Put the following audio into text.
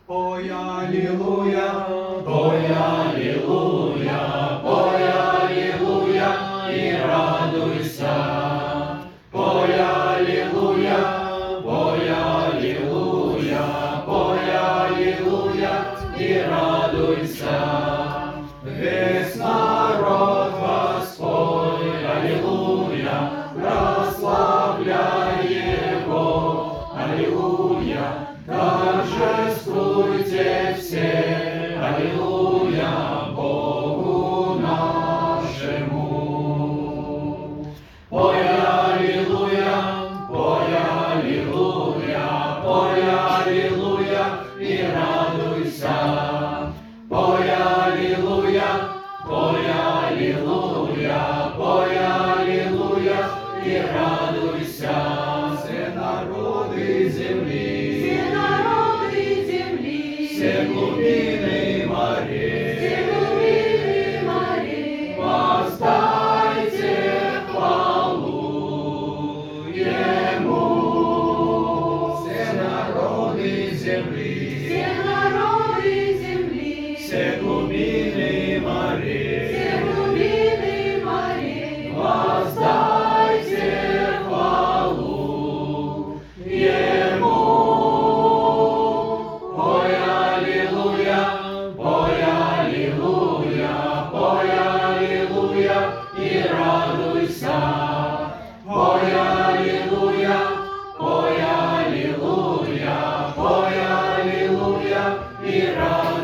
Ой, алілуя, Ой, алілуя, ой, алілуя, і радуйся. Ой, алілуя, ой, алілуя, ой, алілуя, і радуйся. Весь народ Господь, алілуя, прославляй Его, алілуя, торжествуйте все, аллилуйя, Богу нашему. Ой, аллилуйя, ой, аллилуйя, ой, аллилуйя, и радуйся. Ой, аллилуйя, ой, аллилуйя, ой, аллилуйя, и радуйся. Все народы земли, все глубины морей, воздайте хвалу Ему. Все народы земли, все глубины морей, воздайте хвалу Ему. Ой, аллилуйя, ой, аллилуйя, ой, аллилуйя, и радуйся. Ой, аллилуйя, ой, аллилуйя, ой, аллилуйя, и радуйся.